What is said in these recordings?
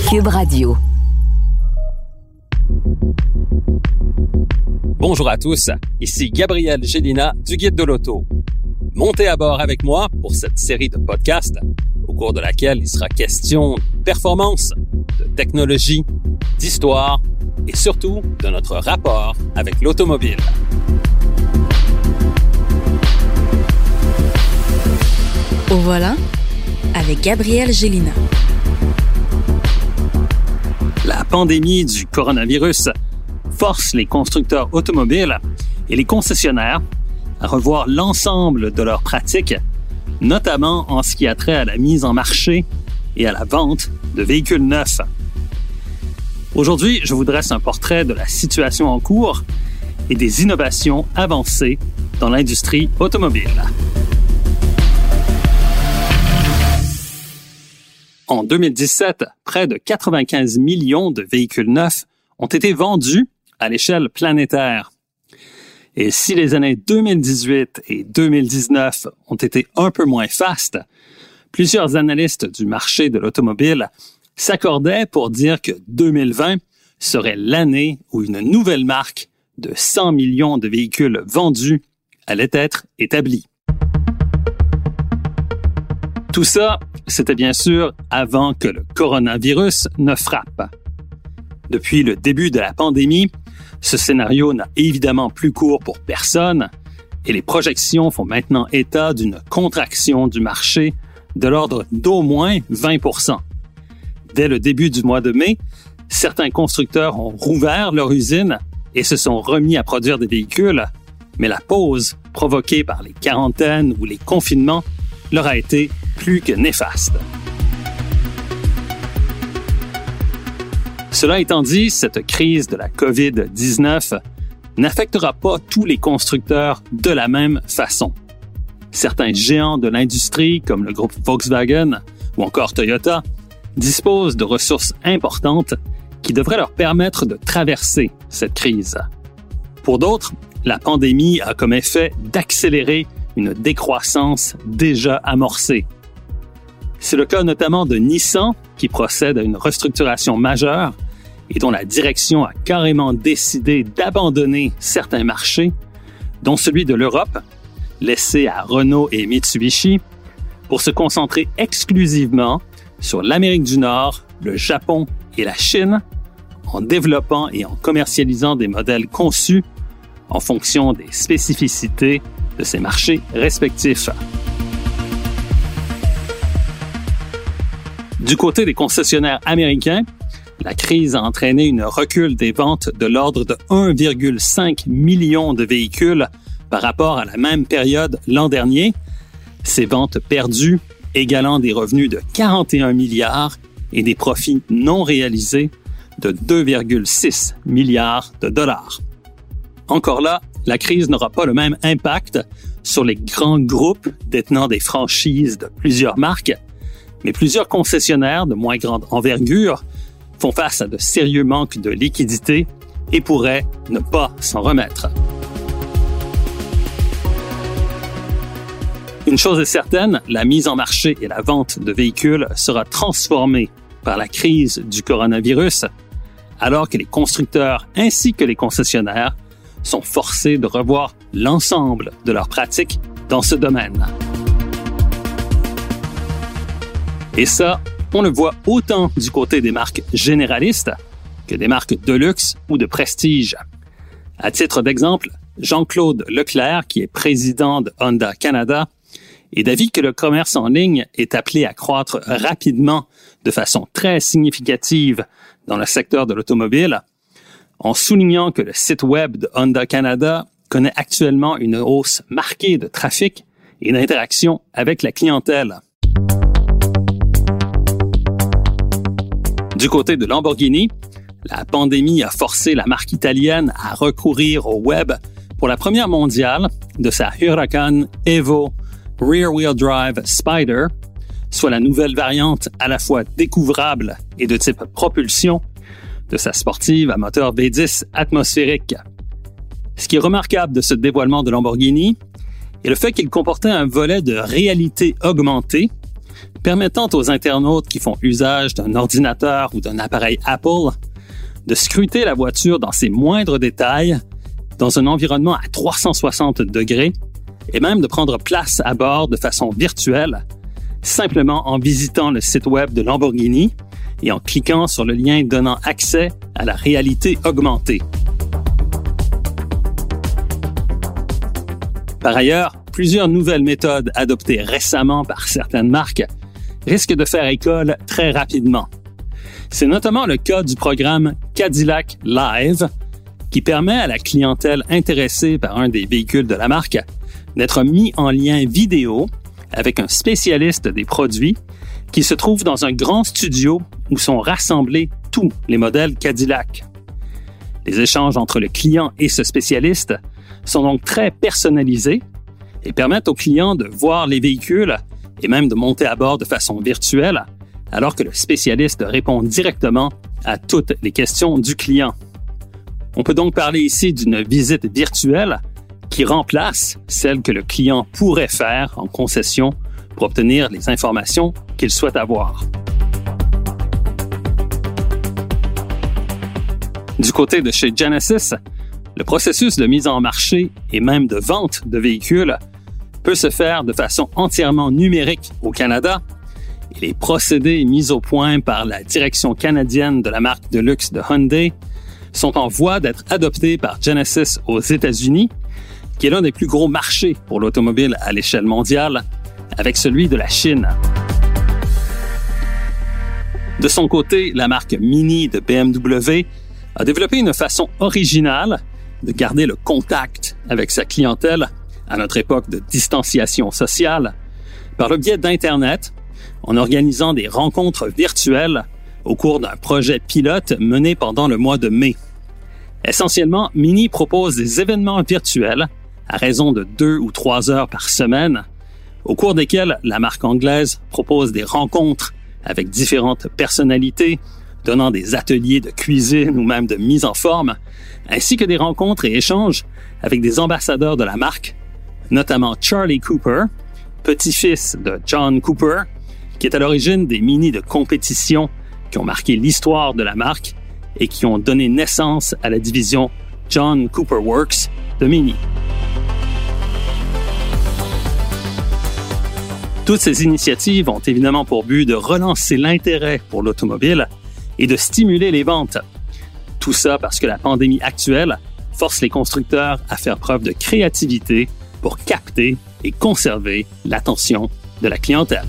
Cube Radio. Bonjour à tous, ici Gabriel Gélina du Guide de l'Auto. Montez à bord avec moi pour cette série de podcasts au cours de laquelle il sera question de performance, de technologie, d'histoire et surtout de notre rapport avec l'automobile. Au volant, avec Gabriel Gélina. La pandémie du coronavirus force les constructeurs automobiles et les concessionnaires à revoir l'ensemble de leurs pratiques, notamment en ce qui a trait à la mise en marché et à la vente de véhicules neufs. Aujourd'hui, je vous dresse un portrait de la situation en cours et des innovations avancées dans l'industrie automobile. En 2017, près de 95 millions de véhicules neufs ont été vendus à l'échelle planétaire. Et si les années 2018 et 2019 ont été un peu moins fastes, plusieurs analystes du marché de l'automobile s'accordaient pour dire que 2020 serait l'année où une nouvelle marque de 100 millions de véhicules vendus allait être établie. Tout ça, c'était bien sûr avant que le coronavirus ne frappe. Depuis le début de la pandémie, ce scénario n'a évidemment plus cours pour personne et les projections font maintenant état d'une contraction du marché de l'ordre d'au moins 20%. Dès le début du mois de mai, certains constructeurs ont rouvert leur usine et se sont remis à produire des véhicules, mais la pause provoquée par les quarantaines ou les confinements leur a été plus que néfaste. Cela étant dit, cette crise de la COVID-19 n'affectera pas tous les constructeurs de la même façon. Certains géants de l'industrie, comme le groupe Volkswagen ou encore Toyota, disposent de ressources importantes qui devraient leur permettre de traverser cette crise. Pour d'autres, la pandémie a comme effet d'accélérer une décroissance déjà amorcée. C'est le cas notamment de Nissan, qui procède à une restructuration majeure et dont la direction a carrément décidé d'abandonner certains marchés, dont celui de l'Europe, laissé à Renault et Mitsubishi, pour se concentrer exclusivement sur l'Amérique du Nord, le Japon et la Chine, en développant et en commercialisant des modèles conçus en fonction des spécificités de ces marchés respectifs. Du côté des concessionnaires américains, la crise a entraîné un recul des ventes de l'ordre de 1,5 million de véhicules par rapport à la même période l'an dernier. Ces ventes perdues égalant des revenus de 41 milliards et des profits non réalisés de 2,6 milliards de dollars. Encore là, la crise n'aura pas le même impact sur les grands groupes détenant des franchises de plusieurs marques, mais plusieurs concessionnaires de moins grande envergure font face à de sérieux manques de liquidité et pourraient ne pas s'en remettre. Une chose est certaine, la mise en marché et la vente de véhicules sera transformée par la crise du coronavirus, alors que les constructeurs ainsi que les concessionnaires sont forcés de revoir l'ensemble de leurs pratiques dans ce domaine. Et ça, on le voit autant du côté des marques généralistes que des marques de luxe ou de prestige. À titre d'exemple, Jean-Claude Leclerc, qui est président de Honda Canada, est d'avis que le commerce en ligne est appelé à croître rapidement de façon très significative dans le secteur de l'automobile, en soulignant que le site web de Honda Canada connaît actuellement une hausse marquée de trafic et d'interaction avec la clientèle. Du côté de Lamborghini, la pandémie a forcé la marque italienne à recourir au web pour la première mondiale de sa Huracan Evo Rear-Wheel Drive Spider, soit la nouvelle variante à la fois découvrable et de type propulsion de sa sportive à moteur V10 atmosphérique. Ce qui est remarquable de ce dévoilement de Lamborghini est le fait qu'il comportait un volet de réalité augmentée, permettant aux internautes qui font usage d'un ordinateur ou d'un appareil Apple de scruter la voiture dans ses moindres détails, dans un environnement à 360 degrés, et même de prendre place à bord de façon virtuelle, simplement en visitant le site web de Lamborghini et en cliquant sur le lien donnant accès à la réalité augmentée. Par ailleurs, plusieurs nouvelles méthodes adoptées récemment par certaines marques risquent de faire école très rapidement. C'est notamment le cas du programme Cadillac Live, qui permet à la clientèle intéressée par un des véhicules de la marque d'être mis en lien vidéo avec un spécialiste des produits qui se trouve dans un grand studio où sont rassemblés tous les modèles Cadillac. Les échanges entre le client et ce spécialiste sont donc très personnalisés et permettent au client de voir les véhicules et même de monter à bord de façon virtuelle, alors que le spécialiste répond directement à toutes les questions du client. On peut donc parler ici d'une visite virtuelle qui remplace celle que le client pourrait faire en concession pour obtenir les informations qu'il souhaite avoir. Du côté de chez Genesis, le processus de mise en marché et même de vente de véhicules peut se faire de façon entièrement numérique au Canada et les procédés mis au point par la direction canadienne de la marque de luxe de Hyundai sont en voie d'être adoptés par Genesis aux États-Unis, qui est l'un des plus gros marchés pour l'automobile à l'échelle mondiale, avec celui de la Chine. De son côté, la marque Mini de BMW a développé une façon originale de garder le contact avec sa clientèle à notre époque de distanciation sociale par le biais d'Internet, en organisant des rencontres virtuelles au cours d'un projet pilote mené pendant le mois de mai. Essentiellement, Mini propose des événements virtuels à raison de 2 ou 3 heures par semaine, au cours desquels la marque anglaise propose des rencontres avec différentes personnalités, donnant des ateliers de cuisine ou même de mise en forme, ainsi que des rencontres et échanges avec des ambassadeurs de la marque, notamment Charlie Cooper, petit-fils de John Cooper, qui est à l'origine des Mini de compétition qui ont marqué l'histoire de la marque et qui ont donné naissance à la division John Cooper Works de Mini. Toutes ces initiatives ont évidemment pour but de relancer l'intérêt pour l'automobile et de stimuler les ventes. Tout ça parce que la pandémie actuelle force les constructeurs à faire preuve de créativité pour capter et conserver l'attention de la clientèle.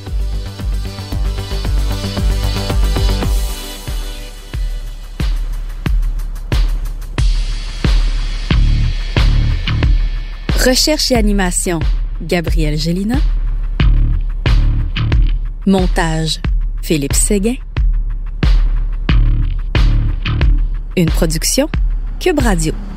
Recherche et animation, Gabrielle Gélina. Montage, Philippe Séguin. Une production, Cube Radio.